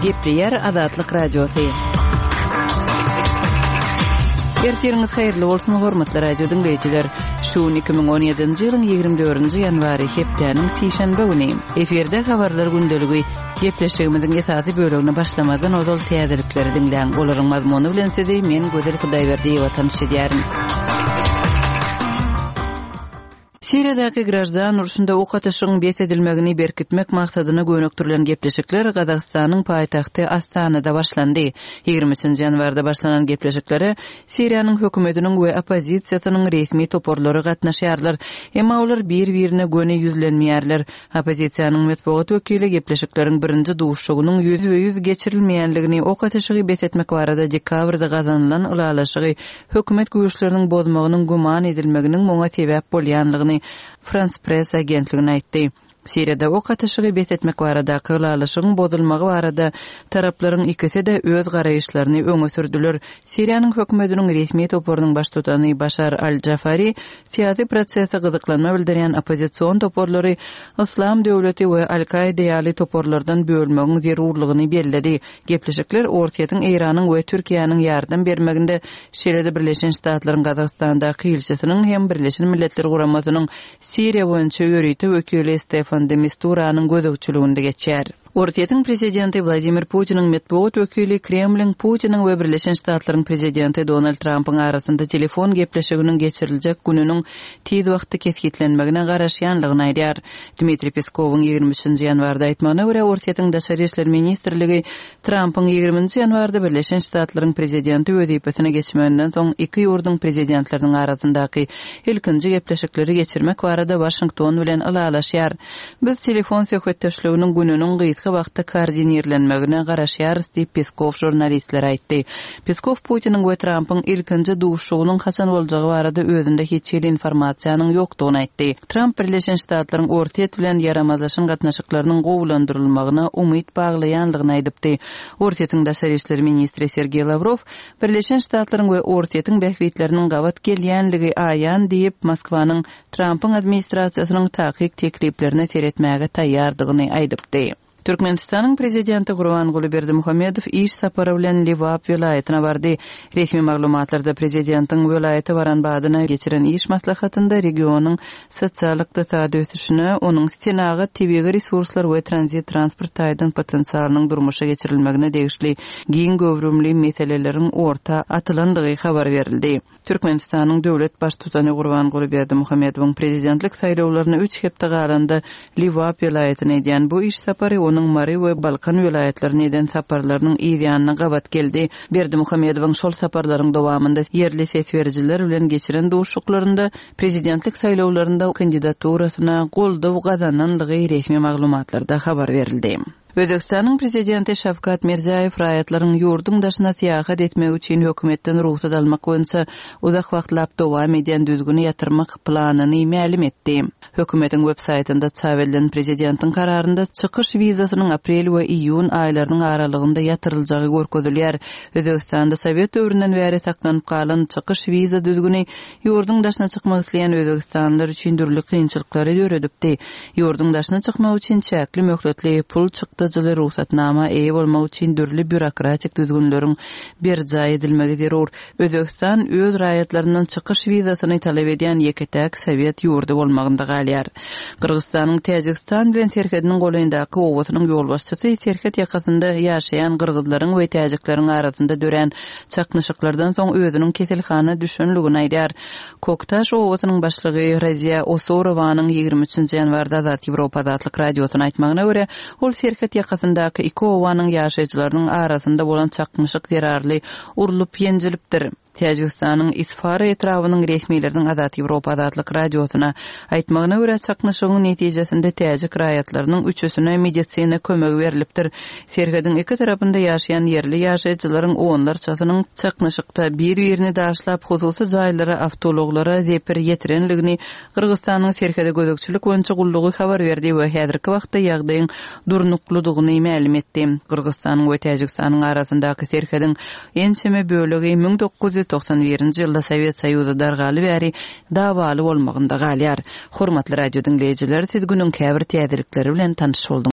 Gepleyer Azatlyk Radiosu. Ertiriniz hayırlı olsun hormatly radio dinleyijiler. Şu 2017-nji ýylyň 24-nji ýanwary hepdeniň sişenbe güni eferde habarlar gündeligi gepleşigimiziň esasy bölümine başlamadan ozal täzelikleri dinleýän olaryň mazmuny bilen sizi men Gözel Hudaýberdiýewa tanış edýärim. Siriýadaky grajdan urşunda ok atyşynyň besedilmegini berkitmek maksadyna gönöktirilen gepleşikler Gazagstanyň paýtagty Astanada başlandy. 23-nji ýanwarda başlanan gepleşiklere Siriýanyň hökümetiniň we opozisiýasynyň resmi toporlary gatnaşýarlar. Emma olar bir-birine göne ýüzlenmeýärler. Opozisiýanyň medeniýet wekili gepleşikleriň birinji duşugynyň %100 geçirilmeýänligini, ok atyşygy besetmek barada dekabrda gazanylan ulalaşygy hökümet güýçleriniň bozmagynyň guman edilmeginiň moňa sebäp bolýanlygyny France Press agentligine aýtdy. Siriýada ok atyşygy besetmek barada kılalaşygyň bozulmagy barada taraplaryň ikisi de öz garaýyşlaryny öňe sürdüler. Siriýanyň hökümetiniň resmi toporunyň baş tutany Bashar al-Jafari siýasy prosesde gyzyklanma bildirýän opozisiýon toporlary Islam döwleti we Al-Qaida ýaly toporlardan bölmegiň zerurlygyny bellädi. Gepleşikler Orsiýatyň Iranyň we Türkiýanyň ýardam bermeginde şeýle Birleşen Ştatlaryň Gazagstandaky ilçesiniň hem Birleşen Milletler Guramasynyň Siriýa boýunça ýörüýte wekili Stefan de Misturanyň gözegçiliginde geçýär. Orsiýatyň prezidenti Vladimir Putiniň medeniýet wekili Kremliň Putiniň we Birleşen Ştatlaryň prezidenti Donald Trumpyň arasynda telefon gepleşiginiň geçiriljek gününiň tiz wagty kesgitlenmegine garaşýanlygyny aýdýar. Dmitri Peskowyň 23-nji ýanwarda aýtmagyna görä Orsiýatyň daşary işler ministrligi Trumpyň 20-nji ýanwarda Birleşen Ştatlaryň prezidenti wezipesine geçmegenden soň iki ýurduň prezidentläriniň arasyndaky ilkinji gepleşikleri geçirmek barada Washington bilen alalaşýar. Biz telefon söhbetdeşliginiň gününiň gysga wagtda koordinerlenmegine garaşýarys diýip Peskov jurnalistlere aýtdy. Peskov Putiniň we Trumpyň ilkinji duşugynyň haçan boljagy barada özünde hiç ýyl informasiýanyň ýokdugyny aýtdy. Trump Birleşen Ştatlaryň Orsiýet bilen ýaramazlaşan gatnaşyklarynyň gowulandyrylmagyna umyt baglaýanlygyny aýdypdy. Orsiýatyň daşary işler ministri Sergey Lavrov Birleşen Ştatlaryň we Orsiýatyň bähwitleriniň gawat gelýänligi aýan diýip Moskwanyň Trumpyň administrasiýasynyň takyk tekliplerini seretmäge taýýardygyny aýdypdy. Türkmenistanyň prezidenti Gurbanguly Berdimuhamedov iş sapary bilen Liwap welaýatyna bardy. Resmi maglumatlarda prezidentiň welaýaty baran badyna geçiren iş maslahatynda regionyň sosial-ykdysady ösüşine, onuň senagy tebigi resurslar we tranzit transport taýdan potensialynyň durmuşa geçirilmegine degişli giň göwrümli meseleleriň orta atylandygy habar berildi. Türkmenistanyň döwlet baş tutany Gurbanguly Berdimuhamedowyň prezidentlik saýlawlaryna 3 hepde galanda Liwap welaýatyna edýän bu iş sapary onuň Mari we Balkan welaýatlaryna eden saparlarynyň ýa-da gawat geldi. Berdimuhamedowyň şol saparlaryň dowamında yerli sesberjiler bilen geçiren duşuklarynda prezidentlik saýlawlarynda kandidaturasyna goldaw gazananlygy resmi maglumatlarda habar berildi. Özbekistanyň prezidenti Şavkat Mirziýew raýatlaryň ýurdun daşyna syýahat etmek üçin hökümetden ruhsat almak boýunça uzak wagtlap dowam eden düzgüni ýatyrmak planyny ma'lum etdi. Hökümetiň web saýtynda çağrılan prezidentiň kararynda çykyş wizasynyň aprel we iýun aýlarynyň aralygynda ýatyryljagy görkezilýär. Özbekistanda Sowet döwründen bäri saklanyp galan çykyş wiza düzgüni ýurdun daşyna çykmak isleýän özbekistanlylar üçin dürli kynçylyklary ýöredipdi. Ýurdun daşyna çykmak üçin çäkli möhletli pul çykdyjyly ruhsatnama eýe bolmak üçin dürli bürokratik düzgünleriň berjaý edilmegi zerur. Özbekistan öz raýatlaryndan çykyş wizasyny talap edýän ýeketäk Sowet ýurdu bolmagynda galýar. Kırgızstanyň Täjikistan bilen serhediniň goýundaky owasynyň ýolbaşçysy serhed ýakasynda ýaşaýan kırgızlaryň we täjikleriň arasynda dören çaknyşyklardan soň özüniň keselhana düşenligini aýdýar. Koktaş owasynyň başlygy Razia Osorowanyň 23-nji ýanwarda Azat Ýewropa Azatlyk radiosyna aýtmagyna görä, ol serhed ýakasyndaky iki owanyň ýaşaýjylarynyň arasynda bolan çaknyşyk zerarly urulyp ýenjilipdir. Täjikistanyň Isfara etrawynyň resmiýetleriniň Azat Ýewropa Azatlyk radiosyna aýtmagyna görä çaknyşygyň netijesinde täjik raýatlarynyň üçüsine medisina kömegi berilipdir. Serhediň iki tarapynda ýaşaýan yerli ýaşaýjylaryň onlarçasynyň çaknyşykda bir-birini daşlap hususy jaýlara awtologlara zepir ýetirenligini Kırgızstanyň serhedi gözekçilik boýunça gullugy habar berdi we häzirki wagtda ýagdaýyň durnukludygyny ma'lum etdi. Kırgızstanyň we Täjikistanyň arasyndaky serhediň ençeme bölegi 1991-nji ýylda Sowet Soýuzy dargaly bäri dawaly bolmagynda galýar. Hormatly radio dinleýijiler, siz günüň käbir täzelikleri bilen tanış boldunuz.